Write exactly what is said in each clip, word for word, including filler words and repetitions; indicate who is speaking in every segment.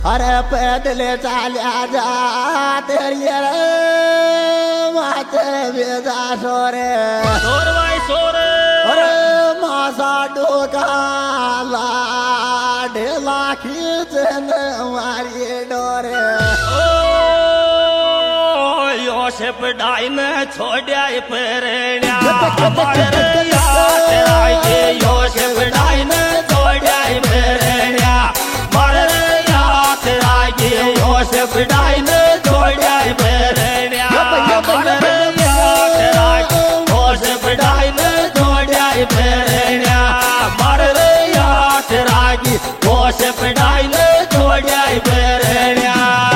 Speaker 1: अरे पैदल चाल्या जा तेरी माते बेजा सोरे
Speaker 2: सोर भाई सोर।
Speaker 1: अरे मासा डोका ढेला खींचन मारी डोरे
Speaker 2: ओ योसेफ डाई में छोड़ा पेरण्या हमारे याद आए योसेफ डाई में छोड़ा पेरण्या हमारे याद आए योसेफ डाई में छोड़ा पेरण्या हमारे याद आए योसेफ डाई में छोड़ा पेरण्या हमारे याद आए योसेफ डाई में छोड़ा पेरण्या।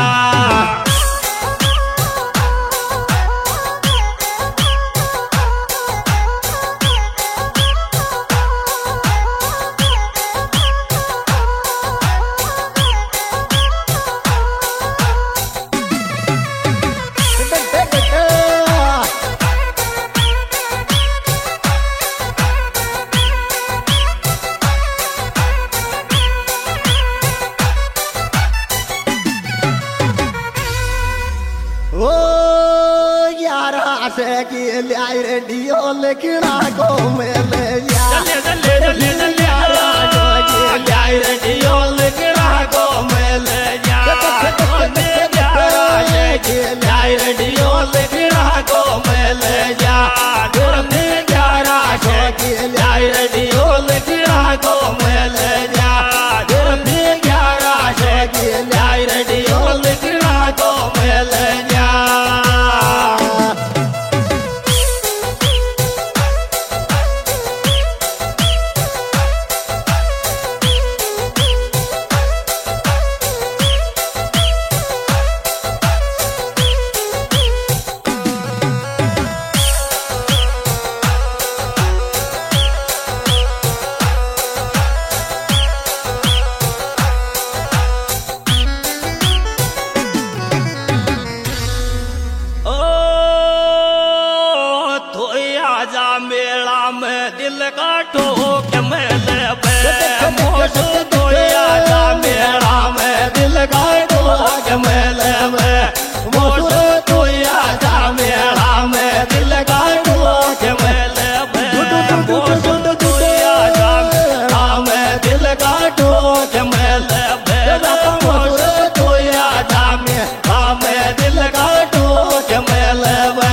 Speaker 1: ओ यार से की लाई रे डियो लेकिना को मेले या
Speaker 2: जल्ले जल्ले जल्ले जल्ले आरो की लाई रे डियो लेकिना को मेले जा ने प्यारा ये की लाई रे डियो लेकिना को मेले जा ने प्यारा ये की लाई रे डियो लेकिना को मेले जा ने प्यारा ये की लाई रे डियो लेकिना को मेले जा। मेला में दिल का ठोक मेले मोसू धोया जा मेला में दिल का ठोक मेले में मोसू धोया जा मेला में दिल का ठोक मेले में मोसू धोया जा मेला में दिल का ठोक मेले में मोसू धोया जा मेला में दिल का ठोक मेले में।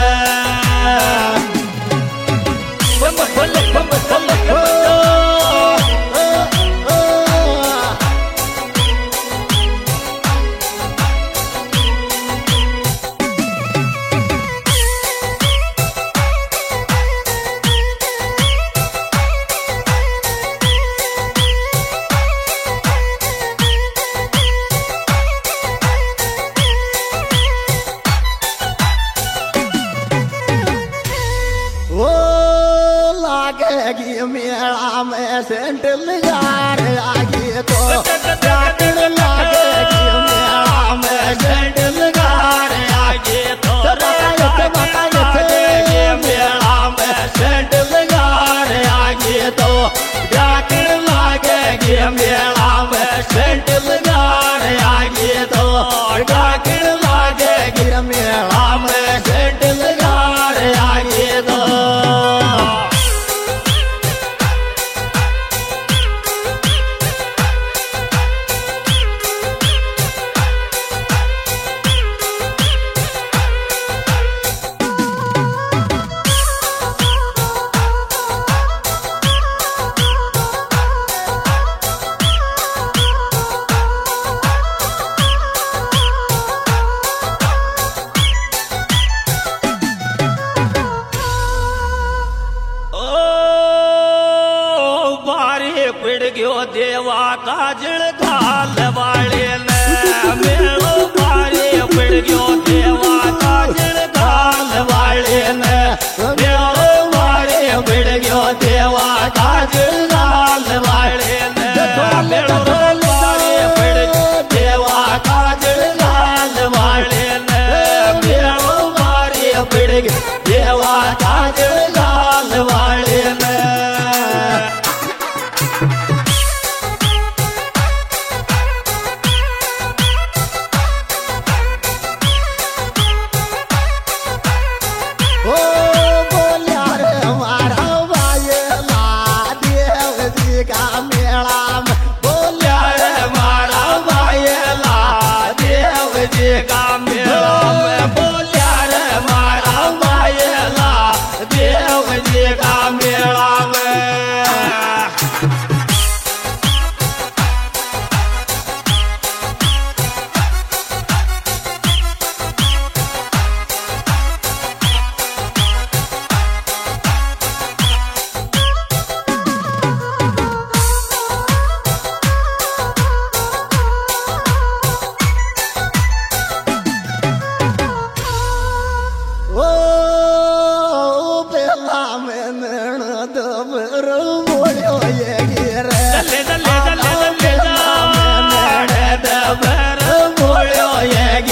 Speaker 1: लागेगी मेला में सेंटल यार आगे तो जाकर लागेगी मेला में
Speaker 2: सेंटल यार आगे तो लागेगी मेला में सेंटल यार आगे तो जाकर लागेगी मेला में सेंटल यार आगे तो जाकर लागेगी मेला में सेंटल यार आगे तो।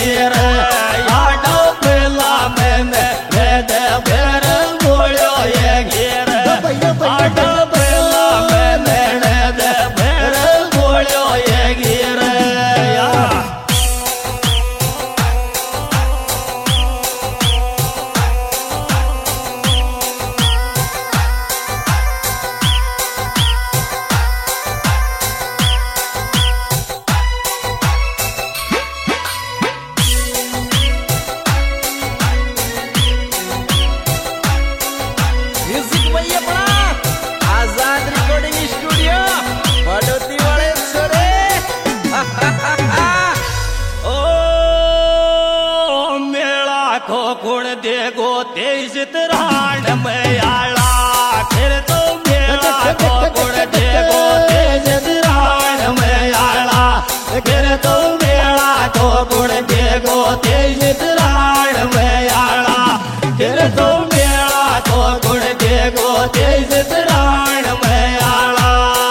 Speaker 2: गिर आडो पेला में वेद भेर बोलो ये गिर आडो पेला में वेद भेर बोलो ये गिर गुण देगो तेज तराण में आला फिर तो मेरा को गुण देगो तेज तराण में आला फिर तो मेरा को गुण देगो तेज तराण में आला फिर तो मेरा को गुण देगो तेज तराण में आला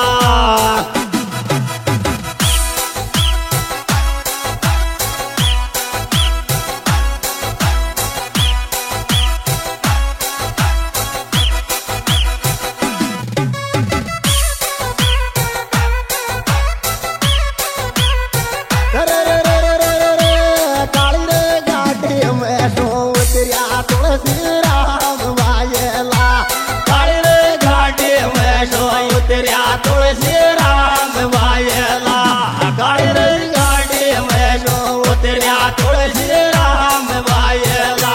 Speaker 2: तुलसी राम वायला गाड़ी गाड़ी में जो उतरिया तुलसी राम वायला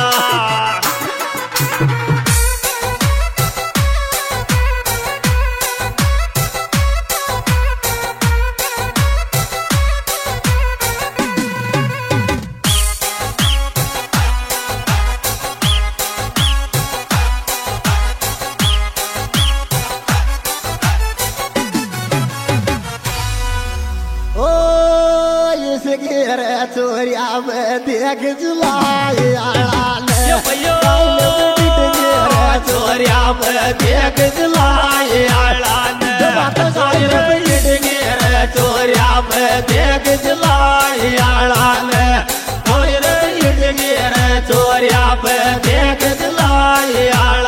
Speaker 1: चोरिया में देख जुलाई
Speaker 2: चोरिया में देख जुलाई चोरिया में देख जुलाई चोरिया में देख जुलाई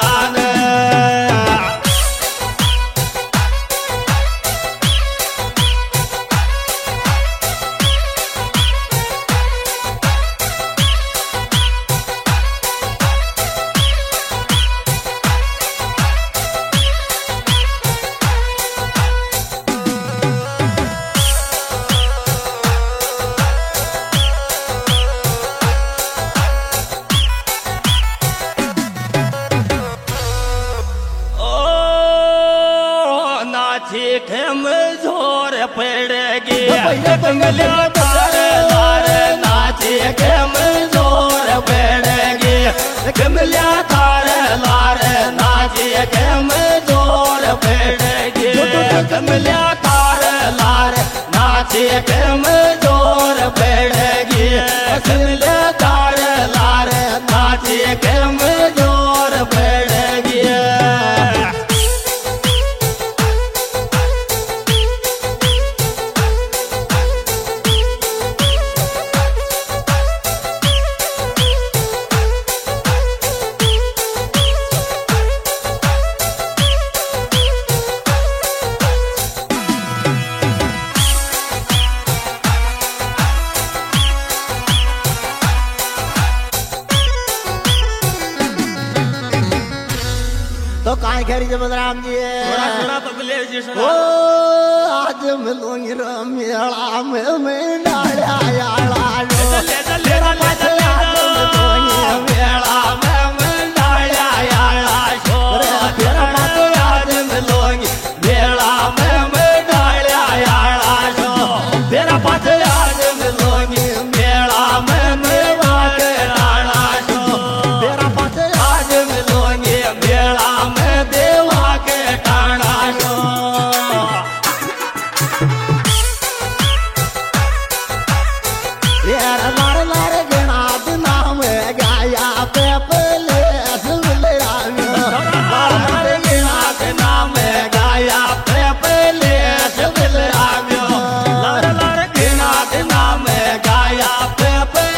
Speaker 2: कमजोर पड़ेगी कमलिया तारे लारे नाचे कमजोर पड़ेगी कमलिया तारे लारे नाचे कमजोर पड़ेगी कमलिया तारे लारे नाचे कमजोर पड़ेगी कमलिया तारे लारे नाचे कमजोर पड़ेगी
Speaker 1: तो काहे खरी जब राम जी
Speaker 2: थोड़ा थोड़ा तो मिले जी
Speaker 1: ओ आज मिलूंगी रमेला में मैं डाला याला
Speaker 2: ले चल ले चल मेला में मैं डाला याला शो तेरा बात आज मिलूंगी मेला में मैं डाला याला शो तेरा बात आज मिलूंगी मेला में मैं बात डाला शो तेरा बात आज मिलूंगी मेला देवा के टाणा शो
Speaker 1: यार लार लार गणात नाम गाया पे पले सुन राम
Speaker 2: लार लार गणात नाम गाया पे पले सुन राम लार लार गणात नाम गाया पे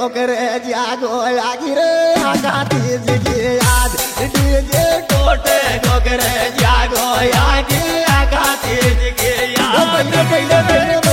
Speaker 1: ठोकर जागो आगी रे आगाती जी याद डीजे
Speaker 2: टोटे ठोकर जागो आगी आगाती जी याद।